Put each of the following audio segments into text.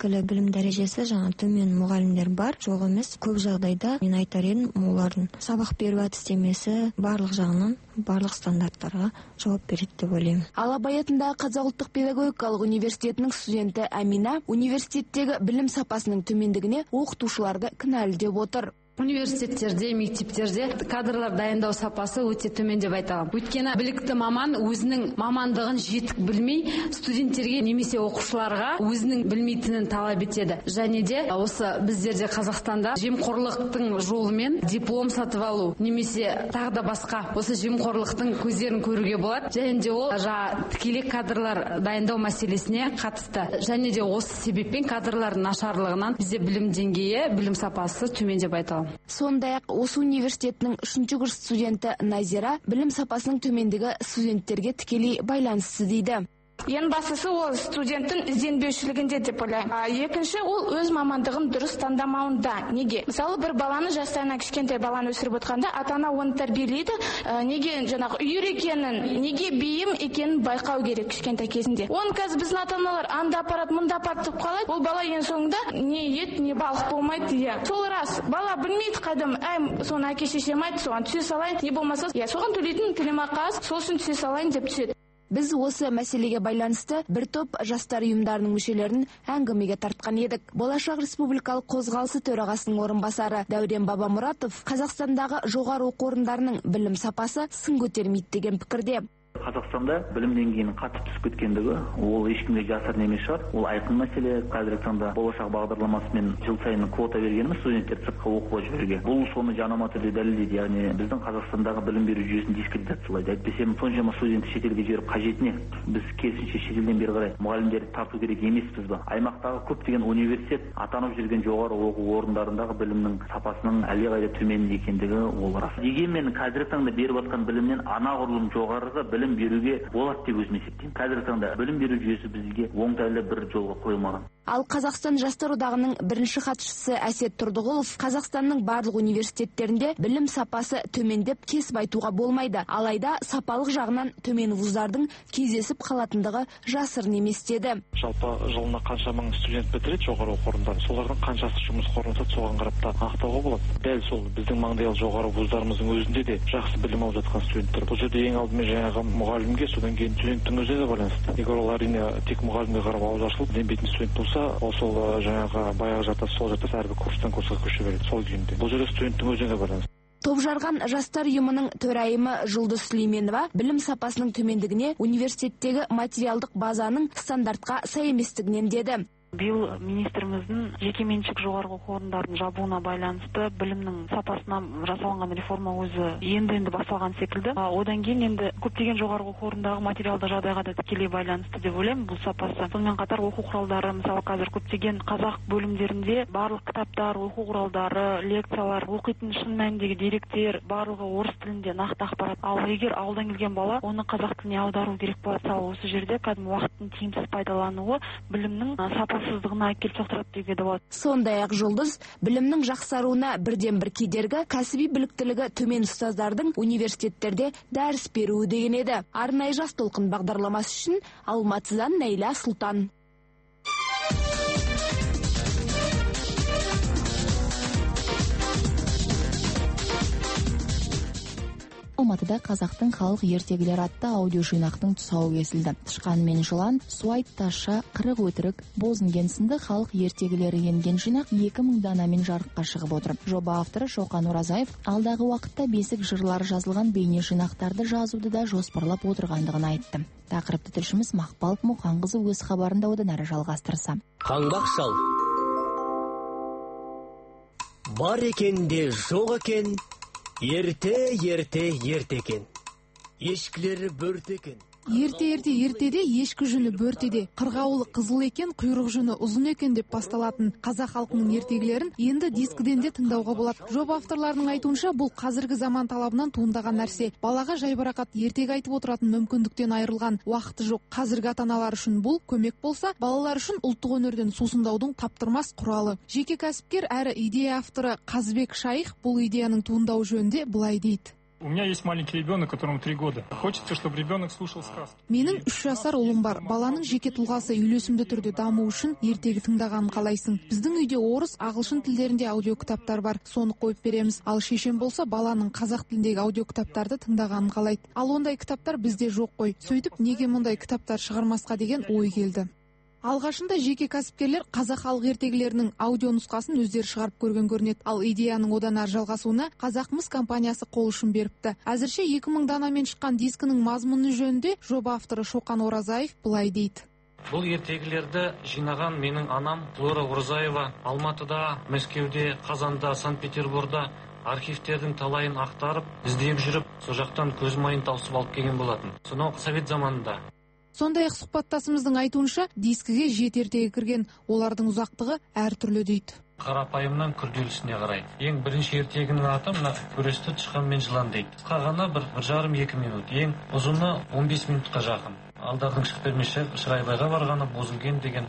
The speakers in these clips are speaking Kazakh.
эле билим дарежеси жана төмөн мугалимдер бар, жок эмес. Көп жагдайда мен айтар едим, булардын сабак берүү адистемеси барлык жагынан барлык стандарттарга жооп берет деп ойлойм. Ала Абай атындагы Казак Улуттук педагогикалык университетинин студенти Амина университеттеги билим сапасынын төмөндүгүнө окутуучуларды кынаалуу деп отур. Университеттерде, мектептерде кадрлар дайындау сапасы өте төмен деп айтамын. Өйткені білікті маман өзінің мамандығын жетік білмей, студенттерге немесе оқушыларға өзінің білмейтінін талап етеді. Және де осы біздерде Қазақстанда жемқорлықтың жолымен диплом сатып алу немесе тағы да басқа осы жемқорлықтың көздерін көруге болады. Және де ол тікелей кадрлар дайындау мәселесіне қатысты. Және де осы себеппен кадрлардың нашарлығынан бізде білім деңгейі, білім сапасы төмен деп айтамын. Сондай-ақ осы университеттің 3-ші курс студенті Назира білім сапасының төмендігі студенттерге тікелей байланысты дейді. Ең бастысы ол студенттің ізденбеушілігінде деп ойлаймын. Екінші ол өз мамандығын дұрыс таңдамауында. Неге? Мысалы бір баланы жастайынан кішкентай баланы өсіріп отқанда ата-ана оны тәрбиелейді. Неге жаңағы үйір екенін, неге бейім екенін байқау керек кішкентай кезінде. Оны қазір біздің ата-аналар анда апарат, мұнда апарат деп қалайды. Ол бала ең соңында не ет, не балық болмайды. Сол рас. Бала білмейді қайдам, соны әке шешем айтты, соған түсе салайын, не болмаса, соған төлейтін төлемақы аз, сол үшін түсе салайын деп түседі. Біз осы мәселеге байланысты бір топ жастар ұйымдарының мүшелерін әңгімеге тартқан едік. Болашақ республикалық қозғалысы төрағасының орынбасары Дәурен Бабамұратов Қазақстандағы жоғары оқу орындарының білім сапасы сын көтермейді деген пікірде. Қазақстанда білім деңгейінің қатты түсіп кеткендігі ол ешкімге жасырын емес шығар. Ол айқын мәселе. Қазіргі таңда болашақ бағдарламасымен жыл сайын квота бергеніміз студенттерді сыртқа оқуға жіберуге. Бұл соны жанама түрде дәлелдейді. Яғни біздің Қазақстандағы білім беру жүйесін дискредитациялайды. Әйтпесе соншама студентті шетелге жіберіп қажет не? Біз керісінше шетелден бері қарай мұғалімдерді тарту керек емеспіз ба? Аймақтағы көптеген университет атанып жүрген жоғары оқу орындарындағы білімнің сапасының әлдеқайда төмен екендігі ол рас. Дегенмен қазіргі таңда беріп жатқан білімнен анағұрлым жоғарғы білім беруге болады деп өзім есептеймін. Қазіргі таңда білім беру жүйесі бізге оңтайлы бір жолға қойылмаған. Ал Қазақстан жастар одағының бірінші хатшысы Әсет Тұрдығұлов Қазақстанның барлық университеттерінде білім сапасы төмендеп кесіп айтуға болмайды. Алайда сапалық жағынан төмен вуздардың кездесіп қалатындығы жасырын емес деді. Жалпы жылына қанша мың студент бітіреді жоғары оқу орындарын, солардың қаншасы жұмысқа орналасады, соған қарап та анықтауға болады. Дәл сол біздің маңдайал жоғары вуздарымыздың өзінде де жақсы білім алып жатқан студенттер. Бұл жерде ең алдымен жаңағы мұғалімге, содан кейін студенттің өзіне де байланысты. Егер ол әрине тек мұғалімге қарап ауызашылып денбейтін студент болса, сол жаңағы баяғы жартас, сол жартас әрбір курстан курсқа көше береді сол күйінде. Бұл жерде студенттің өзіне де байланысты. Топжарған жастар ұйымының төрайымы Жұлдыз Сүлейменова білім сапасының төмендігіне университеттегі материалдық базаның стандартқа сай еместігінен деді. Биыл министріміздің жекеменшік жоғарғы оқу орындарын жабуына байланысты білімнің сапасына жасалған реформа өзі енді басталған секілді. Одан кейін енді көптеген жоғарғы оқу орындағы материалдық жағдайға да тікелей байланысты деп ойлаймын бұл сапасы. Сонымен қатар оқу құралдары, мысалы қазір көптеген қазақ бөлімдерінде барлық кітаптар, оқу құралдары, лекциялар, оқитын шын мәніндегі деректер барлығы орыс тілінде нақты ақпарат. Ал егер ауылдан келген бала оны қазақ тіліне аудару керек болса, осы жерде кәдімгі уақыттың тиімсіз пайдалануы білімнің сапасыздығына әкеліп соқтырады деуге де болады. Сондай-ақ Жұлдыз білімнің жақсаруына бірден бір кедергі кәсіби біліктілігі төмен ұстаздардың университеттерде дәріс беруі деген еді. Арнайы жас толқын бағдарламасы үшін Алматыдан Нәйла Сұлтан. Алматыда қазақтың халық ертегілері атты аудио жинақтың тұсауы кесілді. Тышқан мен жылан, Суайт ташы, Қырық өтірік, Бозінген сынды халық ертегілері енген жинақ 2000 данамен жарыққа шығып отыр. Жоба авторы Шоқан Оразаев алдағы уақытта бесік жырлары жазылған бейне жинақтарды жазуды да жоспарлап отырғандығын айтты. Тақырыпты тілшіміз Мақпал Мұқанқызы өз хабарында одан әрі жалғастырса. Қаңбақ шал. Бар екен де жоқ екен. Ерте екен. Ешкілері бөрте екен. Ертеде ешкі жүні бөртеде, қырғауылы қызыл екен, құйрық жүні ұзын екен деп басталатын қазақ халқының ертегілерін енді дискіден де тыңдауға болады. Жоба авторларының айтуынша бұл қазіргі заман талабынан туындаған нәрсе. Балаға жайбарақат ертегі айтып отыратын мүмкіндіктен айырылған уақыты жоқ қазіргі ата-аналар үшін бұл көмек болса, балалар үшін ұлттық өнерден сусындаудың таптырмас құралы. Жеке кәсіпкер әрі идея авторы Қазбек Шайх бұл идеяның туындауы жөнінде былай дейді. У меня есть маленький ребенок, которому 3 года. Хочется, чтобы ребенок слушал сказки. Менің 3 жасар ұлым бар. Баланың жеке тұлғасы үйлесімді түрде даму үшін ертегі тыңдағанын қалайсың. Біздің үйде орыс, ағылшын тілдерінде аудио кітаптар бар. Соны қойып береміз. Ал шешем болса баланың қазақ тіліндегі аудио кітаптарды тыңдағанын қалайды. Ал ондай кітаптар бізде жоқ қой. Сөйтіп, неге мұндай кітаптар шығармасқа деген ой келді. Алғашында жеке кәсіпкерлер қазақ халық ертегілерінің аудио нұсқасын өздері шығарып көрген көрінеді. Ал идеяның одан ары жалғасуына Қазақмыс компаниясы қол ұшын беріпті. Әзірше 2000 данамен шыққан дискінің мазмұны жөнінде жоба авторы Шоқан Оразаев былай дейді. Бұл ертегілерді жинаған менің анам Лора Оразаева Алматыда, Мәскеуде, Қазанда, Санкт-Петерборда архивтердің талайын ақтарып, іздеп жүріп, сол жақтан көз майын тауысып алып келген болатын. Сонау совет заманында. Сондай-ақ сұхбаттасымыздың айтуынша, дискіге 7 ертегі кірген, олардың ұзақтығы әртүрлі дейді. Қарапайымнан күрделісіне қарай. Ең бірінші ертегінің аты мына Күресті тышқан мен жылан дейді. Қағана 1,5-2 минут. Ең ұзыны 15 минутқа жақын. Алдардың шық бермеші Шырайбайға барғаны Бозінген деген.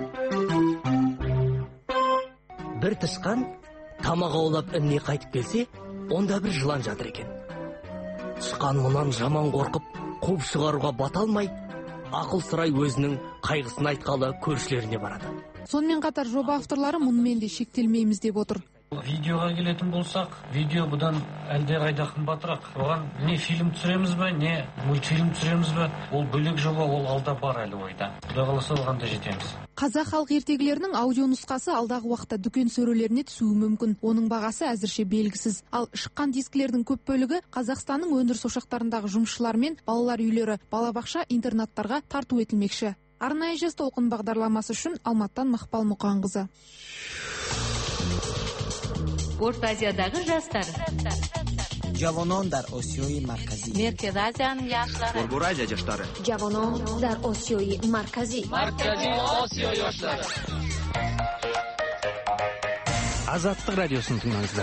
Бір тышқан тамақ аулап ініне қайтып келсе, онда бір жылан жатыр екен. Тышқан мұнан жаман қорқып, қуып шығаруға бата алмай, ақыл сұрай өзінің қайғысын айтқалы көршілеріне барады. Сонымен қатар жоба авторлары мұнымен де шектелмейміз деп отыр. Видеоға келетін болсақ, видео бұдан әлде қайда қымбатырақ. Оған не фильм түсіреміз бе, не мультфильм түсіреміз бе, ол бөлек жоба, ол алда бар әлі ойда. Құдай қаласа оған да жетеміз. Қазақ халық ертегілерінің аудио нұсқасы алдағы уақытта дүкен сөрелеріне түсуі мүмкін. Оның бағасы әзірше белгісіз. Ал шыққан дискілердің көп бөлігі Қазақстанның өндіріс ошақтарындағы жұмысшылар мен балалар үйлері, балабақша, интернаттарға тарту етілмекші. Арнайы жас толқын бағдарламасы үшін Алматыдан Мақпал Мұқанқызы. Орта Азиядағы жастар. Javonon dar Osiyoyi markaziy. Merkez Asiyaning yoshlari. O'rgur Aziya yoshlari. Javonon dar Osiyoyi markaziy. Markaziy Osiyo yoshlari. Азаттық радиосын тыңдаңыздар.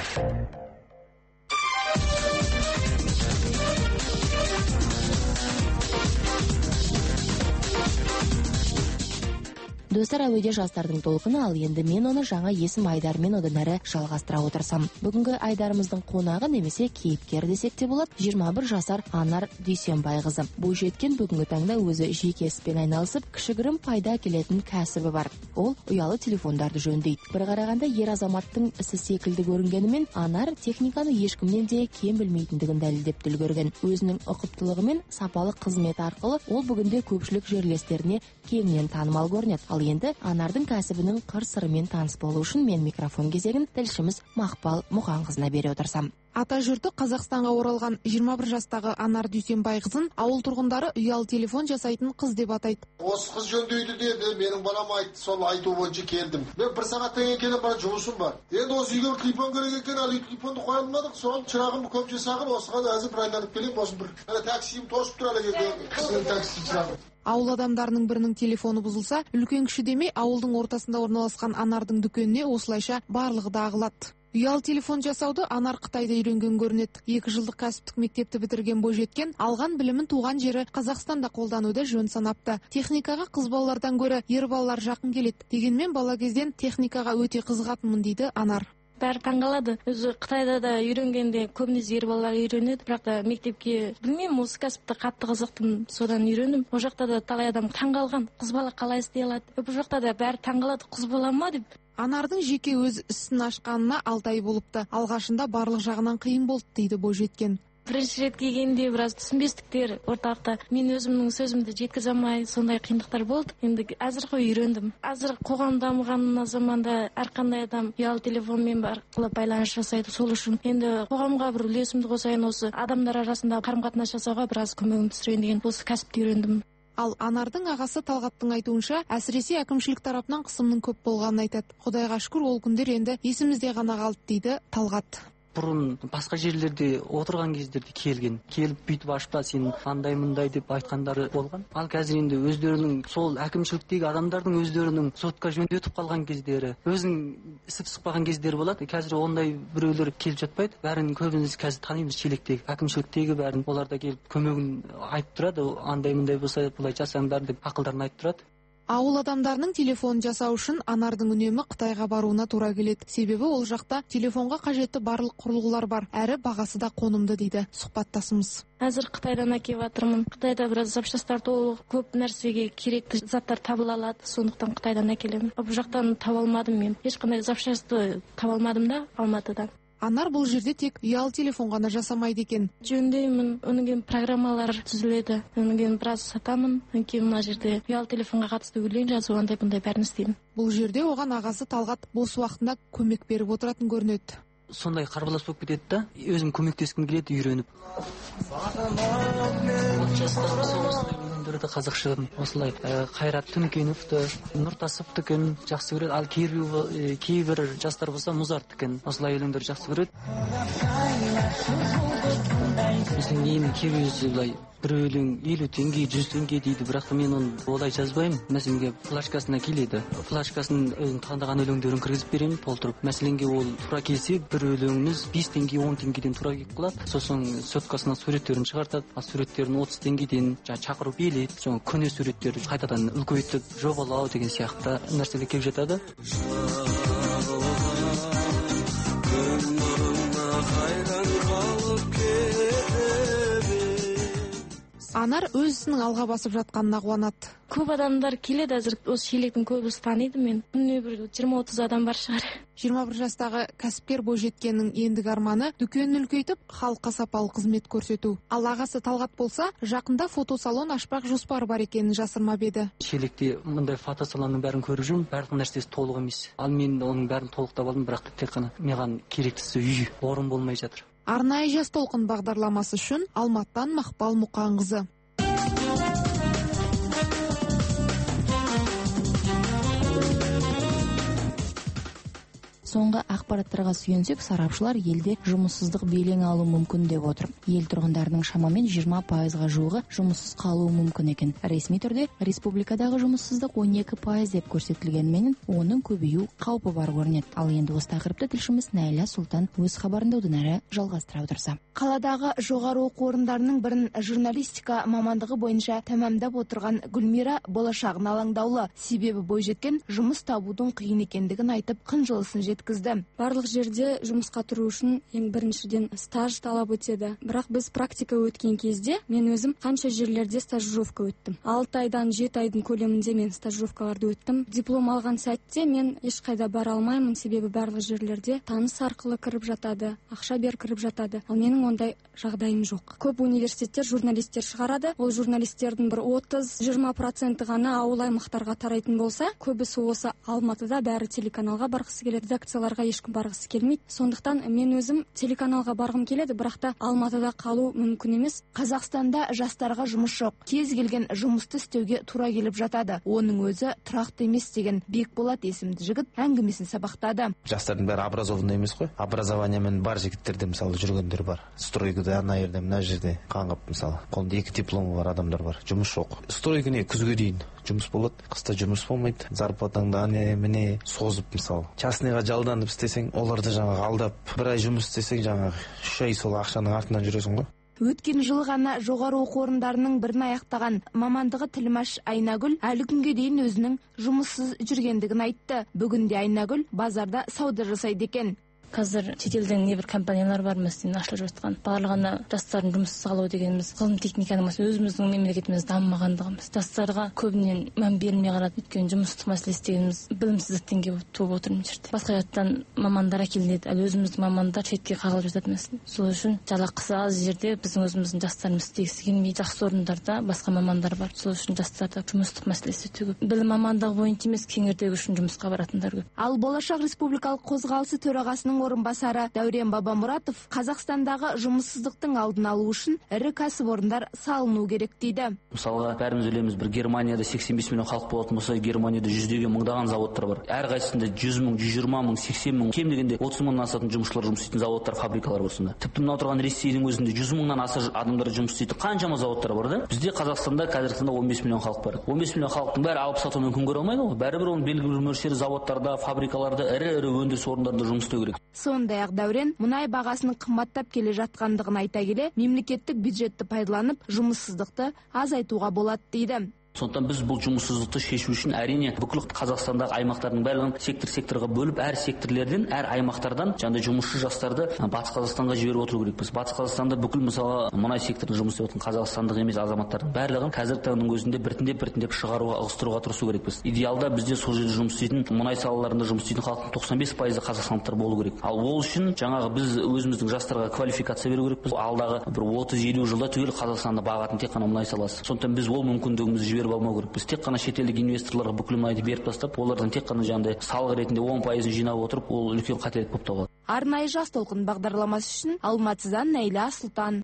Достар, әуеде жастардың толқыны, ал енді мен оны жаңа есім Айдармен одан әрі жалғастыра отырсам. Бүгінгі Айдарымыздың қонағы немесе кейіпкері десек те болады, 21 жасар Анар Дүйсенбайқызы. Бойжеткен бүгінгі таңда өзі жеке іспен айналысып, кішігірім пайда келетін кәсібі бар. Ол ұялы телефондарды жөндейді. Бір қарағанда ер азаматтың ісі секілді көрінгенімен, Анар техниканы ешкімнен де кем білмейтіндігін дәлелдеп үлгерген. Өзінің ұқыптылығы мен сапалы қызмет арқылы ол бүгінде көпшілік жерлестеріне кеңінен танымал көрінеді. Ал енді Анардың кәсібінің қыр-сырымен таныс болу үшін мен микрофон кезегін тілшіміз Мақпал Мұқанқызына бере отырсам. Ата жұрты Қазақстанға оралған 21 жастағы Анар Дүйсенбайқызын ауыл тұрғындары ұялы телефон жасайтын қыз деп атайды. Осы қыз жөндейді деді, менің балам айтты, сол айту бойынша келдім. Мен бір сағаттан кейін бар жұмысым бар. Енді осы үйге телефон керек екен, ал телефонды қоя алмадық. Соған шырағым көп жасаған, осыған әзір бір айналып келем, осы бір таксиім тосып тұр әлі такси шырағым. Ауыл адамдарының бірінің телефоны бұзылса, үлкен кіші демей ауылдың ортасында орналасқан Анардың дүкеніне осылайша барлығы да ағылады. Ұялы телефон жасауды Анар Қытайда үйренген көрінеді. 2 жылдық кәсіптік мектепті бітірген бойжеткен алған білімін туған жері Қазақстанда қолдануды жөн санапты. Техникаға қыз балалардан гөрі ер балалар жақын келеді. Дегенмен бала кезден техникаға өте қызығатынмын дейді Анар. Бәрі таңғалады. Өзі Қытайда да үйренгенде көбінесе ер балалар үйренеді, бірақ та мектепке білмеймін, осы кәсіпті қатты қызықтым, содан үйрендім. Ол жақта да талай адам таңғалған, қыз бала қалай істей алады. Бұл жақта да бәрі таңғалады, қыз бала ма деп. Анардың жеке өз ісін ашқанына 6 ай болыпты. Алғашында барлық жағынан қиын болды дейді бойжеткен. Бірінші рет келгенде біраз түсінбестіктер орталықта, мен өзімнің сөзімді жеткізе алмай, сондай қиындықтар болды. Енді әзір үйрендім. Әзір қоғам дамыған заманда әрқандай адам ұялы телефонмен арқылы байланыс жасайды. Сол үшін енді қоғамға бір үлесімді қосайын, осы адамдар арасында қарым-қатынас жасауға біраз көмегім түсірейін деген осы кәсіпті үйрендім. Ал Анардың ағасы Талғаттың айтуынша, әсіресе әкімшілік тарапынан қысымның көп болғанын айтады. Құдайға шүкір, ол күндер енді есімізде ғана қалды дейді Талғат. Бұрын басқа жерлерде отырған кездерде келіп бүйтіп ашпа сен андай мындай деп айтқандары болған. Ал қазір енді өздерінің сол әкімшіліктегі адамдардың өздерінің сотқа жөнелтіп қалған кездері, өзің ісіп шықпаған кездері болады. Қазір ондай біреулер келіп жатпайды. Бәрін көбіміз қазір танимыз, шелектегі, әкімшіліктегі бәрін. Олар да келіп көмегін айтып тұрады. Андай мындай болса былай жасаңдар деп ақылдарын айтып тұрады. Ауыл адамдарының телефон жасау үшін Анардың үнемі Қытайға баруына тура келеді. Себебі ол жақта телефонға қажетті барлық құрылғылар бар, әрі бағасы да қонымды дейді сұхбаттасымыз. Әзір Қытайдан әкеліп жатырмын. Қытайда біраз запчастар толық, көп нәрсеге керекті заттар табыла алады, сондықтан Қытайдан әкелемін. Бұл жақтан таба алмадым мен. Ешқандай запчасты таба алмадым да Алматыдан. Анар бұл жерде тек ұялы телефон ғана жасамайды екен. Жөндеймін, онан кейін программалар түзіледі, онан кейін біраз сатамын, онан кейін мына жерде ұялы телефонға қатысты өлең жазу, андай бұндай бәрін істеймін. Бұл жерде оған ағасы Талғат бос уақытында көмек беріп отыратын көрінеді. Сондай қарбалас болып кетеді да, өзім көмектескім келеді, үйреніп. Қазақша осылай Қайрат Түнкеновті, Нұртасовтікін жақсы көреді, ал кейбір жастар болса Музарттікін осылай өлеңдер жақсы көреді. Біздің менің кейбір бір өлең 50 теңге, 100 теңге дейді, бірақ мен оны олай жазбаймын. Мәселенге флашкасына келеді. Флашкасын таңдаған өлеңдерін кіргізіп беремін, толтырып. Мәселенге ол тура келсе, бір өлеңіміз 5 теңге, 10 теңгеден тура келіп қалады. Сосын соткасына суреттерін шығартады. А суреттерін 30 теңгеден шақырып елейді. Соң көне суреттерді қайтадан үлкейтіп, жобалау деген сияқты нәрселер келіп жатады. Анар өз ісінің алға басып жатқанына қуанады. Көп адамдар келеді, әзір осы шелектің көбісі таниды мен. Күніне бір 20-30 адам бар шығар. 21 жастағы кәсіпкер бойжеткеннің ендігі арманы дүкенін үлкейтіп, халыққа сапалы қызмет көрсету. Ал ағасы Талғат болса, жақында фотосалон ашпақ жоспары бар екенін жасырмап еді. Шелекте мындай фотосалонның бәрін көріп жүрмін, барлық нәрсесі толық емес. Ал мен оның бәрін толықтап алдым, бірақ тек қана маған керектісі үй, орын болмай жатыр. Арнайы жас толқын бағдарламасы үшін Алматыдан Мақпал Мұқанқызы. Соңғы ақпараттарға сүйенсек, сарапшылар елде жұмыссыздық белең алу мүмкін деп отыр. Ел тұрғындарының шамамен 20%-ға жуығы жұмыссыз қалуы мүмкін екен. Ресми түрде республикадағы жұмыссыздық 12% деп көрсетілгенмен, оның көбею қаупі бар көрінеді. Ал енді осы тақырыпты тілшіміз Найля Сұлтан өз хабарында одан әрі жалғастыра отырса. Қаладағы жоғары оқу орындарының бірін журналистика мамандығы бойынша тәмамдап отырған Гүлмира болашағына алаңдаулы. Себебі бойжеткен жұмыс табудың қиын екендігін айтып, қынжылысын жеткізді. Барлық жерде жұмысқа тұру үшін ең біріншіден стаж талап өтеді. Бірақ біз практика өткен кезде мен өзім қанша жерлерде стажировка өттім. 6 айдан 7 айдың көлемінде мен стажировкаларды өттім. Диплом алған сәтте мен ешқайда бара алмаймын, себебі барлық жерлерде таныс арқылы кіріп жатады, ақша бер кіріп жатады. Ал менің ондай жағдайым жоқ. Көп университеттер журналистер шығарады. Ол журналистердің бір 30-20% ғана ауыл аймақтарға тарайтын болса, көбісі осы Алматыда бәрі телеканалға барғысы келеді, редакцияларға ешкім барғысы келмейді. Сондықтан мен өзім телеканалға барғым келеді, бірақ та Алматыда қалу мүмкін емес. Қазақстанда жастарға жұмыс жоқ. Кез келген жұмысты істеуге тура келіп жатады. Оның өзі тұрақты емес деген Бекболат есімді жігіт әңгімесін сабақтады. Жастардың бәрі образованный емес қой. Образованиямен бар жігіттерде мысалы жүргендер бар. Стройкада ана жерде, мына жерде қаңғып мысалы. Қолында 2 дипломы бар адамдар бар. Жұмыс жоқ. Стройкіне күзге дейін жұмыс болады, қыста жұмыс болмайды. Зарплатаңды міне созып мысалы. Частныйға жалданып істесең, оларды жаңағы алдап, бір ай жұмыс істесең жаңағы 3 ай сол ақшаның артынан жүресің ғой. Өткен жылы ғана жоғары оқу орындарының бірін аяқтаған мамандығы тілмаш Айнагүл әлі күнге дейін өзінің жұмыссыз жүргендігін айтты. Бүгінде Айнагүл базарда сауда жасайды екен. Қазір шетелден небір компаниялар бар мәселен ашылып жатқан. Барлығына жастардың жұмыссыз қалуы дегеніміз ғылым техниканың өзіміздің мемлекетіміз дамымағандығымыз. Жастарға көбінен мән берілмей қалады. Өйткені жұмыссыздық мәселесі дегеніміз білімсіздіктен келіп туып отыр мына жерде. Басқа жақтан мамандар әкелінеді, ал өзіміздің мамандар шетке қағылып жатады мәселен. Сол үшін жалақысы аз жерде біздің өзіміздің жастарымыз істегісі келмейді. Жақсы орындарда басқа мамандар бар. Сол үшін жастарда жұмыссыздық мәселесі өте көп. Білім мамандығы бойынша емес, кеңірдегі үшін жұмысқа баратындар көп. Ал Болашақ республикалық қозғалысы төрағасының орынбасары Дәурен Бабамұратов Қазақстандағы жұмыссыздықтың алдын алу үшін ірі кәсіпорындар салыну керек дейді. Мысалға, бәріміз білеміз, бір Германияда 85 миллион халық болатын болса, Германияда 100-деген мыңдаған заводтар бар. Әрқайсысында 100 мың, 120 мың, 80 мың, кем дегенде 30 мыңнан асатын жұмысшылар жұмыс істейтін заводтар, фабрикалар болсында. Тіпті мына отырған Ресейдің өзінде 100 мыңнан аса адамдар жұмыс істейтін қаншама заводтар бар да? Бізде Қазақстанда қазіргі таңда 15 миллион халық бар. 15 миллион халықтың бәрі алып сатумен күн көре алмайды ғой. Бәрібір оның белгілі бір мөлшері заводтарда, фабрикаларда, ірі өндіріс орындарында жұмыс істеу керек. Сондай-ақ Дәурен мұнай бағасының қымбаттап келе жатқандығын айта келе, мемлекеттік бюджетті пайдаланып жұмыссыздықты азайтуға болады дейді. Сондықтан біз бұл жұмыссыздықты шешу үшін әрине бүкіл Қазақстандағы аймақтардың барлығын секторға бөліп, әр секторлерден, әр аймақтардан жаңағыдай жұмысшы жастарды Батыс Қазақстанға жіберіп отыру керекпіз. Батыс Қазақстанда бүкіл мысалы мұнай секторында жұмыс істеп жатқан қазақстандық емес азаматтардың барлығын қазіргі таңның өзінде біртіндеп шығаруға, ығыстыруға тырысу керекпіз. Идеалда бізде сол жерде жұмыс істейтін мұнай салаларында жұмыс істейтін халықтың 95% қазақстандықтар болу керек. Ал ол үшін жаңағы біз өзіміздің жастарға квалификация беру керекпіз. Алдағы бір 30-50 жылда түгел Қазақстанды бағатын тек қана мұнай саласы. Сондықтан біз ол мүмкіндігімізді жіберіп алмау керекпіз. Тек қана шетелдік инвесторларға бүкіл мұнайды беріп тастап, олардан тек қана жаңағыдай салық ретінде 10% жинап отырып, ол үлкен қателік болып табылады. Арнайы жас толқын бағдарламасы үшін Алматыдан Найла Сұлтан.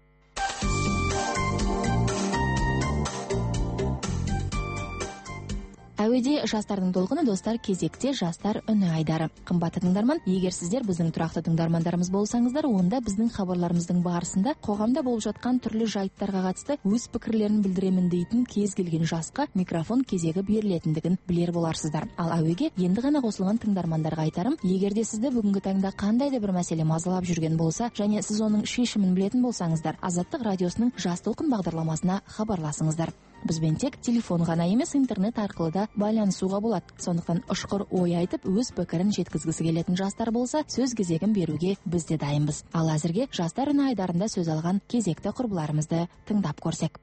Әуеде жастардың толқыны, достар, кезекте жастар үні айдары. Қымбатты тыңдарман, егер сіздер біздің тұрақты тыңдармандарымыз болсаңыздар, онда біздің хабарларымыздың барысында қоғамда болып жатқан түрлі жайттарға қатысты өз пікірлерін білдіремін дейтін кез келген жасқа микрофон кезегі берілетіндігін білер боларсыздар. Ал әуеге енді ғана қосылған тыңдармандарға айтарым, егер де сізді бүгінгі таңда қандай да бір мәселе мазалап жүрген болса, және сіз оның шешімін білетін болсаңыздар, Азаттық радиосының жас толқын бағдарламасына хабарласыңыздар. Бізбен тек телефон ғана емес, интернет арқылы да байланысуға болады. Сондықтан ұшқыр ой айтып, өз пікірін жеткізгісі келетін жастар болса, сөз кезегін беруге біз де дайынбыз. Ал әзірге жастар үні айдарында сөз алған кезекті құрбыларымызды тыңдап көрсек.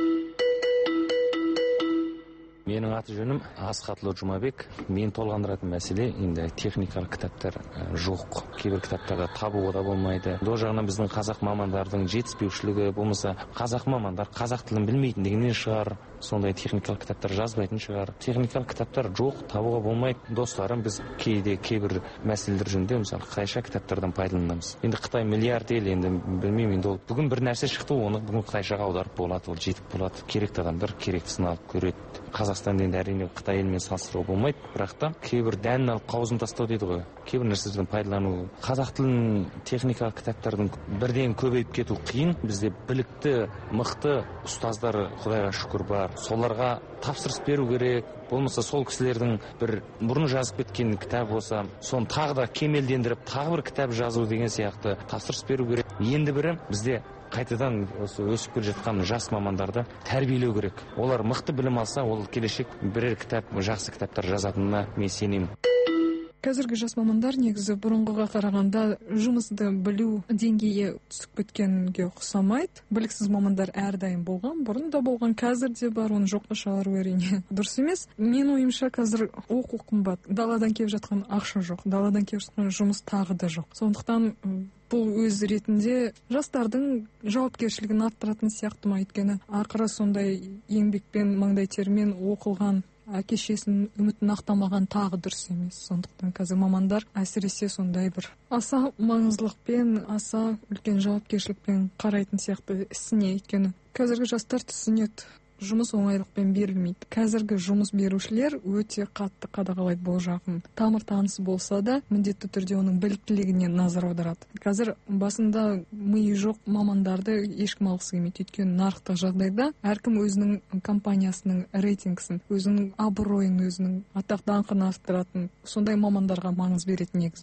Менің аты жөнім Асқатлы Жұмабек. Мен толғандыратын мәселе енді техникалық кітаптар жоқ. Кейбір кітаптарды табуға да болмайды. Ол жағынан біздің қазақ мамандардың жетіспеушілігі, болмаса қазақ мамандар қазақ тілін білмейтіндігінен шығар, сондай техникалық кітаптар жазбайтын шығар. Техникалық кітаптар жоқ, табуға болмайды. Достарым, біз кейде кейбір мәселелер жөнінде мысалы қытайша кітаптардан пайдаланамыз. Енді Қытай миллиард ел, енді білмеймін, енді ол бүгін бір нәрсе шықты, оны бүгін қытайшаға аударып болады, ол жетіп болады. Керекті адамдар керектісін алып көреді. Қазақстан енді әрине Қытай елмен салыстыруға болмайды, бірақ та кейбір дәнін алып қауызын тастау дейді ғой. Кейбір нәрселерден пайдалану. Қазақ тілін техникалық кітаптардың бірден көбейіп кету қиын. Бізде білікті, мықты ұстаздар, Құдайға шүкір, бар. Соларға тапсырыс беру керек. Болмаса сол кісілердің бір бұрын жазып кеткен кітап болса, соны тағы да кемелдендіріп, тағы бір кітап жазу деген сияқты тапсырыс беру керек. Енді бірі бізде қайтадан осы өсіп келе жатқан жас мамандарды тәрбиелеу керек. Олар мықты білім алса, ол келешек бірер кітап, жақсы кітаптар жазатынына мен сенемін. Қазіргі жас мамандар негізі бұрынғыға қарағанда жұмысты білу деңгейі түсіп кеткенге ұқсамайды. Біліксіз мамандар әрдайым болған, бұрын да болған, қазір де бар, оны жоққа шығару әрине дұрыс емес. Мен ойымша қазір оқу қымбат, даладан келіп жатқан ақша жоқ, даладан келіп жатқан жұмыс тағы да жоқ. Сондықтан бұл өз ретінде жастардың жауапкершілігін арттыратын сияқты ма, өйткені ақыры сондай еңбекпен, маңдай термен оқылған әке-шесінің үмітін ақтамаған тағы дұрыс емес. Сондықтан қазір мамандар әсіресе сондай бір аса маңыздылықпен, аса үлкен жауапкершілікпен қарайтын сияқты ісіне, өйткені қазіргі жастар түсінеді, жұмыс оңайлықпен берілмейді. Қазіргі жұмыс берушілер өте қатты қадағалайды бұл жағын. Тамыр танысы болса да, міндетті түрде оның біліктілігіне назар аударады. Қазір басында миы жоқ мамандарды ешкім алғысы келмейді. Өйткені нарықтық жағдайда әркім өзінің компаниясының рейтингісін, өзінің абыройын, өзінің атақ даңқын арттыратын сондай мамандарға маңыз беретін негіз.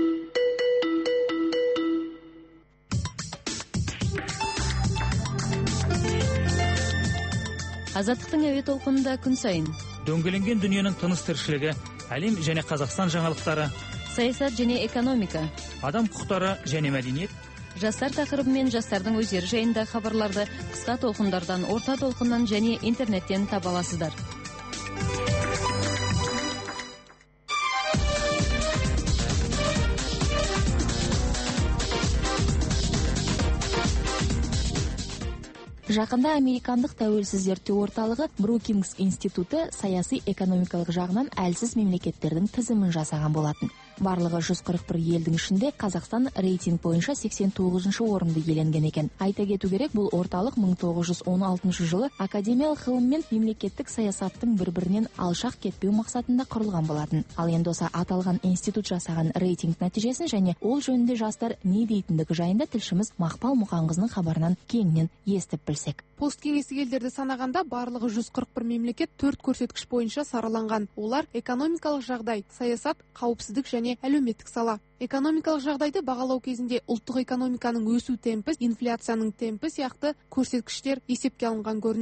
Азаттықтың әуе толқынында күн сайын дөңгеленген дүниенің тыныс тіршілігі, әлем және Қазақстан жаңалықтары, саясат және экономика, адам құқықтары және мәдениет, жастар тақырыбы мен жастардың өздері жайында хабарларды қысқа толқындардан, орта толқыннан және интернеттен таба аласыздар. Жақында американдық тәуелсіз зерттеу орталығы Брукингс институты саяси экономикалық жағынан әлсіз мемлекеттердің тізімін жасаған болатын. Барлығы 141 елдің ішінде Қазақстан рейтинг бойынша 89-шы орынды иеленген екен. Айта кету керек, бұл орталық 1916 жылы академиялық ғылым мен мемлекеттік саясаттың бір-бірінен алшақ кетпеу мақсатында құрылған болатын. Ал енді осы аталған институт жасаған рейтинг нәтижесін және ол жөнінде жастар не дейтіндігі жайында тілшіміз Мақпал Мұқанқызының хабарынан кеңінен естіп білсек. Посткеңестік елдерді санағанда барлығы 141 мемлекет 4 көрсеткіш бойынша сараланған. Олар экономикалық жағдай, саясат, қауіпсіздік және әлеуметтік сала. Экономикалық жағдайды бағалау кезінде ұлттық экономиканың өсу темпі, инфляцияның темпі сияқты көрсеткіштер есепке алынған көрінеді.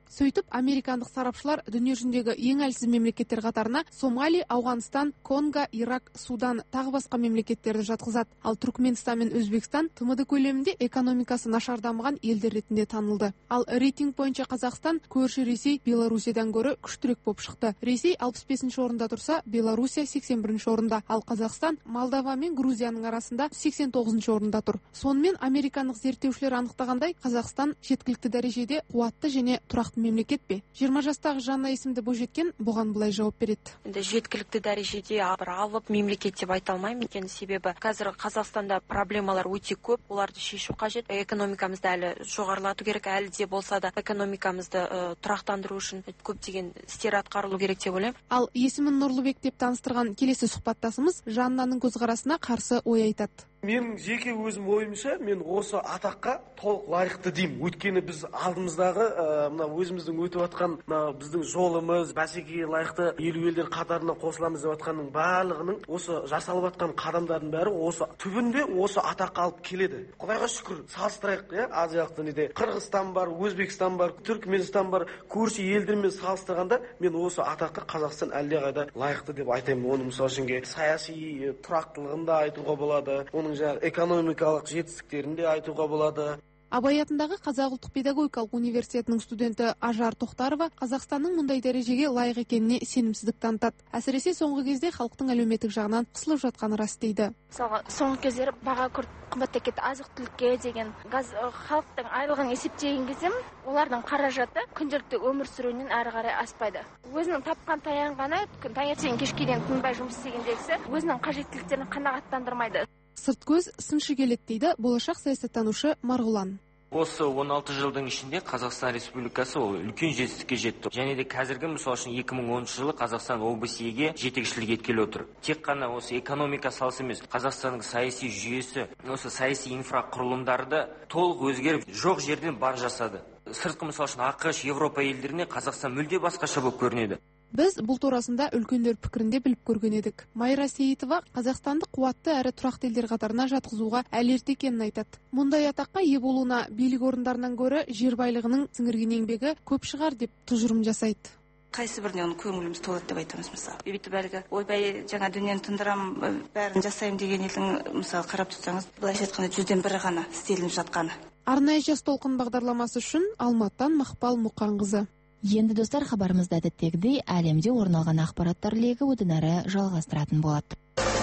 Сөйтіп, американдық сарапшылар дүние жүзіндегі ең әлсіз мемлекеттер қатарына Сомали, Ауғанстан, Конго, Ирак, Судан тағы басқа мемлекеттерді жатқызады. Ал Түркменстан мен Өзбекстан ТМД көлемінде экономикасы нашар дамыған елдер ретінде танылды. Ал рейтинг бойынша Қазақстан көрші Ресей, Белоруссиядан гөрі күштірек болып шықты. Ресей 65-ші орында тұрса, Белоруссия 81-ші орында, ал Қазақстан Молдова мен Грузияның арасында 89-ші орында тұр. Сонымен американдық зерттеушілер анықтағандай, Қазақстан жеткілікті дәрежеде қуатты және тұрақты мемлекет пе? 20 жастағы Жанна есімді бойжеткен бұған былай жауап береді. Жеткілікті дәрежеде алып мемлекет деп айта алмаймын. Екен себебі қазір Қазақстанда проблемалар өте көп, оларды шешу қажет. Экономикамызды әлі жоғарылату керек, әлі де болса да экономикамызды тұрақтандыру үшін көптеген істер атқарылу керек деп ойлаймын. Ал есімін Нұрлыбек деп таныстырған келесі сұхбаттасымыз Жаннаның көзқарасына қарсы ой айтады. Мен жеке өзім ойымша, мен осы атаққа толық лайықты деймін. Өйткені біз алдымыздағы мына өзіміздің өтіп жатқан біздің жолымыз, бәсекеге лайықты елу елдер қатарына қосыламыз деп жатқанның барлығының осы жасалып жатқан қадамдардың бәрі осы түбінде осы атаққа алып келеді. Құдайға шүкір, салыстырайық, Азиялық дүниеде Қырғызстан бар, Өзбекстан бар, Түркменстан бар, көрші елдермен салыстырғанда мен осы атаққа Қазақстан әлдеқайда лайықты деп айтаймын. Оның мысалы үшін саяси тұрақтылығын да айтуға болады. Экономикалық жетістіктерін де айтуға болады. Абай атындағы Қазақ ұлттық педагогикалық университетінің студенті Ажар Тоқтарова Қазақстанның мұндай дәрежеге лайық екеніне сенімсіздік танытады. Әсіресе соңғы кезде халықтың әлеуметтік жағынан қысылып жатқаны рас дейді. Мысалға, соңғы кездері баға күрт қымбаттап кетті, азық-түлікке деген газ халықтың айлығын есептеген кезде олардың қаражаты күнделікті өмір сүруінен әрі қарай аспайды. Өзінің тапқан таянғаны таңертең кешке дейін тынбай жұмыс істегендегісі өзінің қажеттіліктерін қанағаттандырмайды. Сырт көз сыншы келеді дейді болашақ саясаттанушы Марғұлан. Осы 16 жылдың ішінде Қазақстан Республикасы ол үлкен жетістікке жетті. Және де қазіргі мысалы үшін 2010 жылы Қазақстан ОБСЕ-ге жетекшілік еткелі отыр. Тек қана осы экономика саласы емес, Қазақстанның саяси жүйесі, осы саяси инфрақұрылымдарды толық өзгеріп, жоқ жерден бар жасады. Сыртқы мысалы үшін ақш, Европа елдеріне Қазақстан мүлде басқаша болып көрінеді. Біз бұл турасында үлкендер пікірінде біліп көрген едік. Майра Сейітова Қазақстанды қуатты әрі тұрақты елдер қатарына жатқызуға әлі ерте екенін айтады. Мұндай атаққа ие болуына билік орындарынан гөрі жер байлығының сіңірген еңбегі көп шығар деп тұжырым жасайды. Қайсы біріне оны көңіліміз толады деп айтамыз мысалы. Бүйтіп әлгі ойбай жаңа дүниені тындырам, бәрін жасаймын деген елдің мысалы қарап тұрсаңыз, былайша айтқанда 100-ден 1 ғана істелініп жатқаны. Арнайы жас толқын бағдарламасы үшін Алматыдан Мақпал Мұқанқызы. Енді достар, хабарымызда әдеттегідей әлемде орын алған ақпараттар легі одан әрі жалғастыратын болады.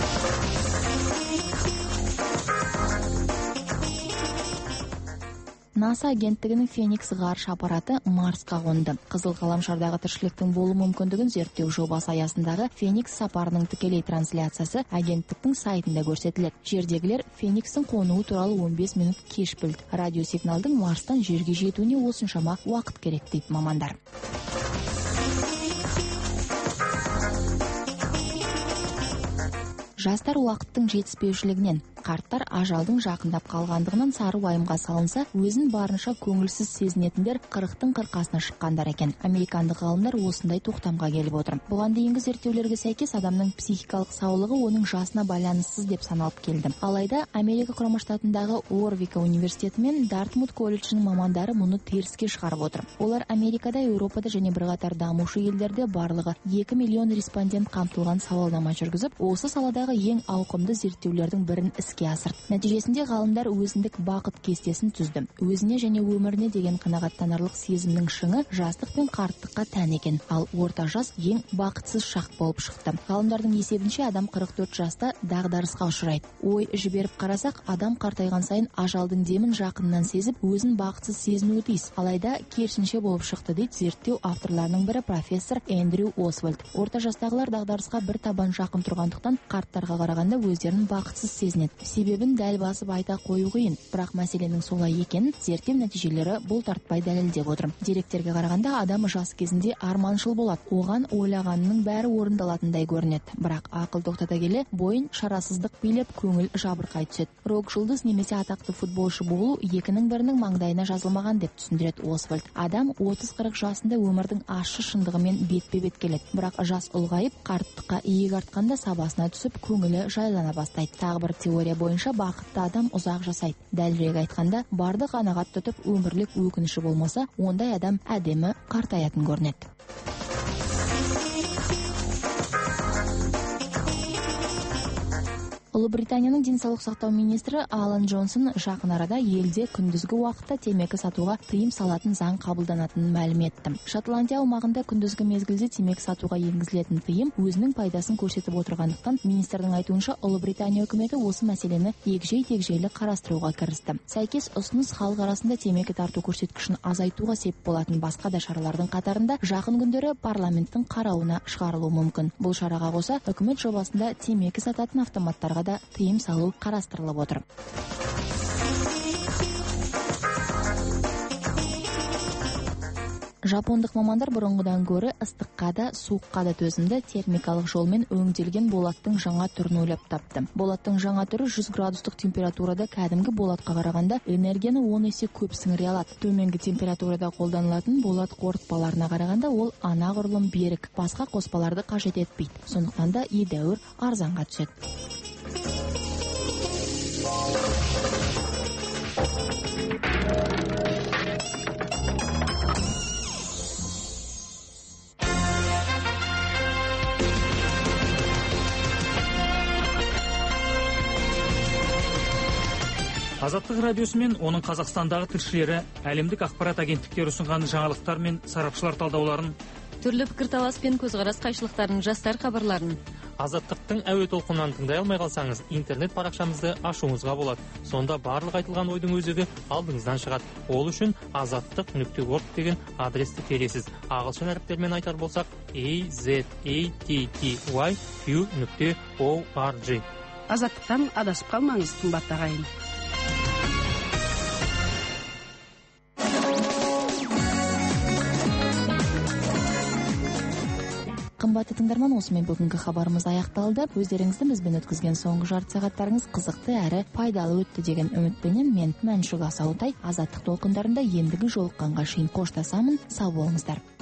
НАСА агенттігінің Феникс ғарыш аппараты Марсқа қонды. Қызыл ғаламшардағы тіршіліктің болу мүмкіндігін зерттеу жобасы аясындағы Феникс сапарының тікелей трансляциясы агенттіктің сайтында көрсетіледі. Жердегілер Феникстің қонуы туралы 15 минут кеш білді. Радиосигналдың Марстан жерге жетуіне осыншама уақыт керек дейді мамандар. Жастар уақыттың жетіспеушілігінен, қарттар ажалдың жақындап қалғандығынан сары уайымға салынса, өзін барынша көңілсіз сезінетіндер 40-тың қырқасына шыққандар екен. Американдық ғалымдар осындай тоқтамға келіп отыр. Бұған дейінгі зерттеулерге сәйкес адамның психикалық саулығы оның жасына байланыссыз деп саналып келді. Алайда Америка құрама штатындағы Уорвика университеті мен Дартмут колледжінің мамандары мұны теріске шығарып отыр. Олар Америкада, Еуропада және бірқатар дамушы елдерде барлығы 2 миллион респондент қамтылған сауалнама жүргізіп, осы саладағы ең ауқымды зерттеулердің бірін іске асырды. Нәтижесінде ғалымдар өзіндік бақыт кестесін түзді. Өзіне және өміріне деген қанағаттанарлық сезімнің шыңы жастық пен қарттыққа тән екен, ал орта жас ең бақытсыз шақ болып шықты. Ғалымдардың есебінше адам 44 жаста дағдарысқа ұшырайды. Ой жіберіп қарасақ, адам қартайған сайын ажалдың демін жақыннан сезіп, өзін бақытсыз сезінуі тиіс. Алайда керісінше болып шықты дейді зерттеу авторларының бірі профессор Эндрю Освальд. Орта жастағылар дағдарысқа бір табан жақын тұрғандықтан қарттарға қарағанда өздерін бақытсыз сезінеді. Себебін дәл басып айта қою қиын, бірақ мәселенің солай екенін зерттеу нәтижелері бұл тартпай дәлелдеп отыр. Деректерге қарағанда адам жас кезінде арманшыл болады. Оған ойлағанның бәрі орындалатындай көрінеді. Бірақ ақыл тоқтата келе бойын шарасыздық билеп көңіл жабырқай түседі. Рок жұлдыз немесе атақты футболшы болу екінің бірінің маңдайына жазылмаған деп түсіндіреді Освальд. Адам 30-40 жасында өмірдің ащы шындығымен бетпе-бет келеді. Бірақ жас ұлғайып, қарттыққа иек артқанда сабасына түсіп көңілі жайлана бастайды. Тағы бір теория теория боюнча бакытты адам узак жашайт. Дәлирээк айтканда, барды канагат тутуп өмүрлүк өкүнүшү болмосо, ондай адам әдемі картаятын көрүнөт. Британиянын денсаулык сактоо министри Алан Джонсон жакын арада элде күндүзгү убакытта темеки сатууга тыйым салатын заң кабылданатынын маалым этти. Шотландия аумагында күндүзгү мезгилде темеки сатууга энгизилетін тыйым өзүнүн пайдасын көрсөтүп отургандыктан, министрдин айтуунча, Британия өкмөтү осы маселени эгжей-тегжейлик карастырууга киришти. Сайкес ұсыныс халык арасында темеки тартуу көрсөткүчүн азайтууга сеп болатын башка да шаралардын катарында жакын күндөрү парламенттин карауына чыгарылуу мүмкүн. Бул шарага коса, өкмөт жобасында темеки сататын автоматтарга да тыйым салуу карастырылып отур. Жапондук мамандар бурунгудан көрө ыстыкка да, суукка да төзүмдүү термикалык жол менен өңделген болаттын жаңа түрүн ойлоп тапты. Болаттын жаңа түрү 100 градустук температурада кәдимги болатка караганда энергияны 10 эсе көп сиңире алат. Төмөнкү температурада колдонулатын болат корутпаларына караганда ол анагырлым берик, башка коспаларды кажет этпейт. Сондуктан да едәуир арзанга түшөт. Азаттык радиосу мен оның Қазақстандағы тілшілері әлемдік ақпарат агенттіктері ұсынған жаңалықтар мен сарапшылар талдауларын, түрлі пікірталас пен көзқарас қайшылықтарын, жастар хабарларын Азаттықтың әуе толқынынан тыңдай алмай қалсаңыз, интернет парақшамызды ашуыңызға болады. Сонда барлық айтылған ойдың өзегі алдыңыздан шығады. Ол үшін azattiq.org деген адресті тересіз. Ағылшын әріптермен айтар болсақ azattiq.org. Азаттықтан адасып қалмаңыз, қымбатты ағайын. Кымбатты тыңдарман, осымен бүгүнкү кабарыбыз аякталды. Өздеріңізді бизбен өткізген соңғы жарты сағаттарыңыз қызықты әрі пайдалы өтті деген үмітпенен мен Мәншүк Асаутай, Азаттық толқындарында ендігі жолыққанға шейін қоштасамын. Сау болыңыздар.